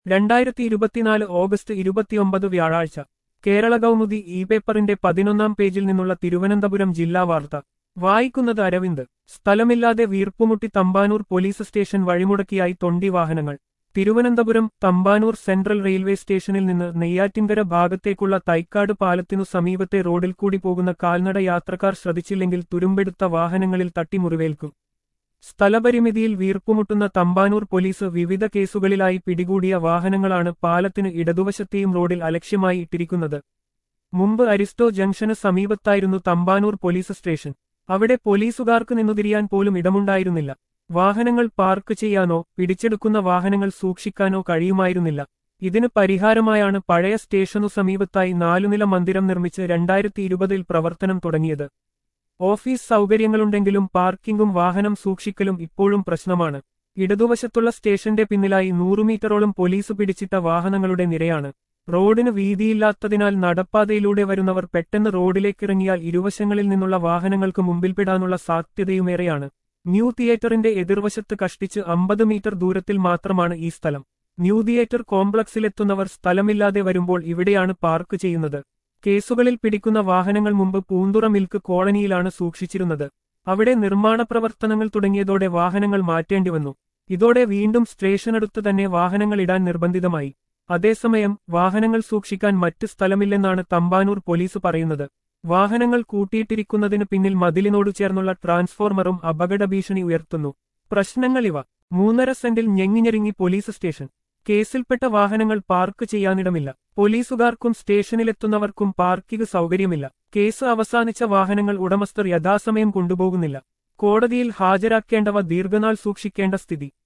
2024 August 29 വ്യാഴാഴ്ച കേരള കൗമുദി ഈ പേപ്പറിന്റെ 11-ാം പേജിൽ നിന്നുള്ള തിരുവനന്തപുരം ജില്ലാ വാർത്ത വായിക്കുന്നത് അരവിന്ദ്. സ്ഥലമില്ലാതെ വീർപ്പുമുട്ടി തമ്പാനൂർ പോലീസ് സ്റ്റേഷൻ വഴിമുടക്കിയായി തൊണ്ടി വാഹനങ്ങൾ. തിരുവനന്തപുരം തമ്പാനൂർ സെൻട്രൽ റെയിൽവേ സ്റ്റേഷനിൽ നിന്ന് നെയ്യാറ്റിൻകര ഭാഗത്തേക്കുള്ള തൈക്കാട് പാലത്തിനു സമീപത്തെ റോഡിൽ കൂടി പോകുന്ന കാൽനട യാത്രക്കാർ ശ്രദ്ധിച്ചില്ലെങ്കിൽ തുരുമ്പെടുത്ത വാഹനങ്ങളിൽ തട്ടിമുറിവേൽക്കും. സ്ഥലപരിമിതിയിൽ വീർപ്പുമുട്ടുന്ന തമ്പാനൂർ പോലീസ് വിവിധ കേസുകളിലായി പിടികൂടിയ വാഹനങ്ങളാണ് പാലത്തിന് ഇടതുവശത്തെയും റോഡിൽ അലക്ഷ്യമായി ഇട്ടിരിക്കുന്നത്. മുമ്പ് അരിസ്റ്റോ ജംഗ്ഷന് സമീപത്തായിരുന്നു തമ്പാനൂർ പോലീസ് സ്റ്റേഷൻ. അവിടെ പോലീസുകാർക്ക് നിന്നുതിരിയാൻ പോലും ഇടമുണ്ടായിരുന്നില്ല. വാഹനങ്ങൾ പാർക്ക് ചെയ്യാനോ പിടിച്ചെടുക്കുന്ന വാഹനങ്ങൾ സൂക്ഷിക്കാനോ കഴിയുമായിരുന്നില്ല. ഇതിന് പരിഹാരമായാണ് പഴയ സ്റ്റേഷനു സമീപത്തായി 4 നില മന്ദിരം നിർമ്മിച്ച് 2020 പ്രവർത്തനം തുടങ്ങിയത്. ഓഫീസ് സൗകര്യങ്ങളുണ്ടെങ്കിലും പാർക്കിംഗും വാഹനം സൂക്ഷിക്കലും ഇപ്പോഴും പ്രശ്നമാണ്. ഇടതുവശത്തുള്ള സ്റ്റേഷന്റെ പിന്നിലായി 100 മീറ്ററോളം പോലീസ് പിടിച്ചിട്ട വാഹനങ്ങളുടെ നിരയാണ്. റോഡിന് വീതിയില്ലാത്തതിനാൽ നടപ്പാതയിലൂടെ വരുന്നവർ പെട്ടെന്ന് റോഡിലേക്കിറങ്ങിയാൽ ഇരുവശങ്ങളിൽ നിന്നുള്ള വാഹനങ്ങൾക്ക് മുമ്പിൽപ്പെടാനുള്ള സാധ്യതയുമേറെയാണ്. ന്യൂ തിയേറ്ററിന്റെ എതിർവശത്ത് കഷ്ടിച്ച് 50 മീറ്റർ ദൂരത്തിൽ മാത്രമാണ് ഈ സ്ഥലം. ന്യൂ തിയേറ്റർ കോംപ്ലക്സിലെത്തുന്നവർ സ്ഥലമില്ലാതെ വരുമ്പോൾ ഇവിടെയാണ് പാർക്ക് ചെയ്യുന്നത്. കേസുകളിൽ പിടിക്കുന്ന വാഹനങ്ങൾ മുമ്പ് പൂന്തുറ മിൽക്ക് കോളനിയിലാണ് സൂക്ഷിച്ചിരുന്നത്. അവിടെ നിർമ്മാണ പ്രവർത്തനങ്ങൾ തുടങ്ങിയതോടെ വാഹനങ്ങൾ മാറ്റേണ്ടിവന്നു. ഇതോടെ വീണ്ടും സ്റ്റേഷനടുത്ത് തന്നെ വാഹനങ്ങൾ ഇടാൻ നിർബന്ധിതമായി. അതേസമയം വാഹനങ്ങൾ സൂക്ഷിക്കാൻ മറ്റ് സ്ഥലമില്ലെന്നാണ് തമ്പാനൂർ പോലീസ് പറയുന്നത്. വാഹനങ്ങൾ കൂട്ടിയിട്ടിരിക്കുന്നതിന് പിന്നിൽ മതിലിനോടു ചേർന്നുള്ള ട്രാൻസ്ഫോർമറും അപകടഭീഷണി ഉയർത്തുന്നു. പ്രശ്നങ്ങളിവ: 3.5 സെന്റിൽ ഞെങ്ങിഞ്ഞെരുങ്ങി പോലീസ് സ്റ്റേഷൻ. കേസിൽപ്പെട്ട വാഹനങ്ങൾ പാർക്ക് ചെയ്യാനിടമില്ല. പോലീസുകാർക്കും സ്റ്റേഷനിലെത്തുന്നവർക്കും പാർക്കിംഗ് സൗകര്യമില്ല. കേസ് അവസാനിച്ച വാഹനങ്ങൾ ഉടമസ്ഥർ യഥാസമയം കൊണ്ടുപോകുന്നില്ല. കോടതിയിൽ ഹാജരാക്കേണ്ടവ ദീർഘനാൾ സൂക്ഷിക്കേണ്ട സ്ഥിതി.